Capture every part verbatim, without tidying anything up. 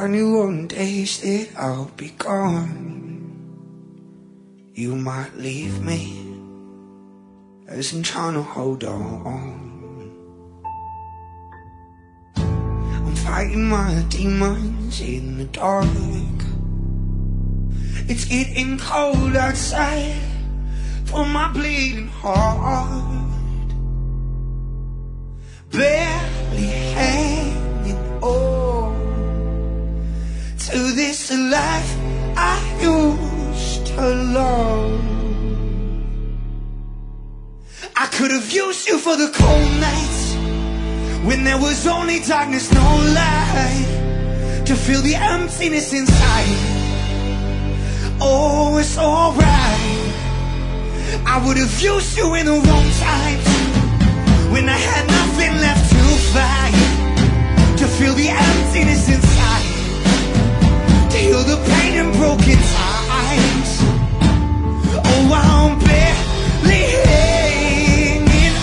twenty-one days that I'll be gone. You might leave me as I'm trying to hold on. I'm fighting my demons in the dark. It's getting cold outside for my bleeding heart. Barely hanging on to this life I used to love. I could have used you for the cold nights when there was only darkness, no light, to feel the emptiness inside. Oh, it's alright. I would have used you in the wrong times when I had nothing left to fight, to feel the emptiness inside, to heal the pain and broken times. Oh, I'm barely hanging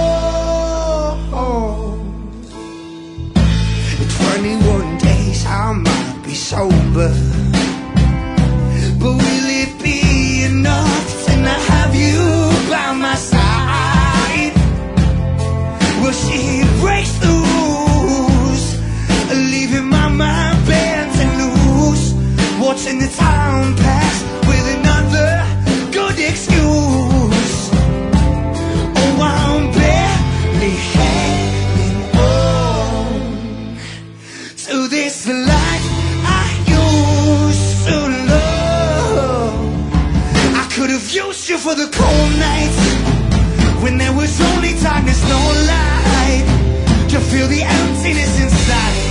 on. twenty-one days I might be sober, but will it be enough to not have you by my side? Will she break the rules, leaving my mind bent and loose, watching the time pass with another good excuse? Oh, I'm barely hanging on to this life I used to love. I could have used you for the cold nights when there was only darkness, no light, to feel the emptiness inside.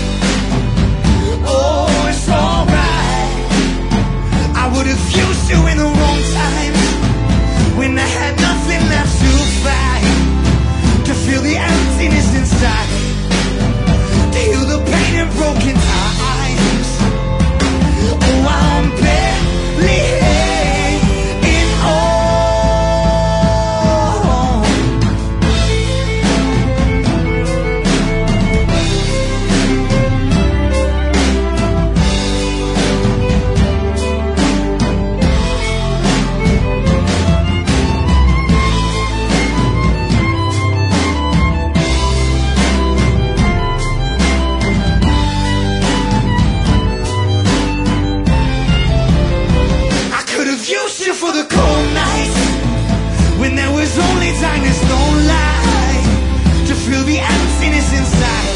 Oh, it's alright. I would have used you in the wrong times when I had nothing left to fight, to feel the emptiness inside, to heal the pain and broken times. Oh, I'm barely hanging on. For the cold nights when there was only darkness, no light, to feel the emptiness inside.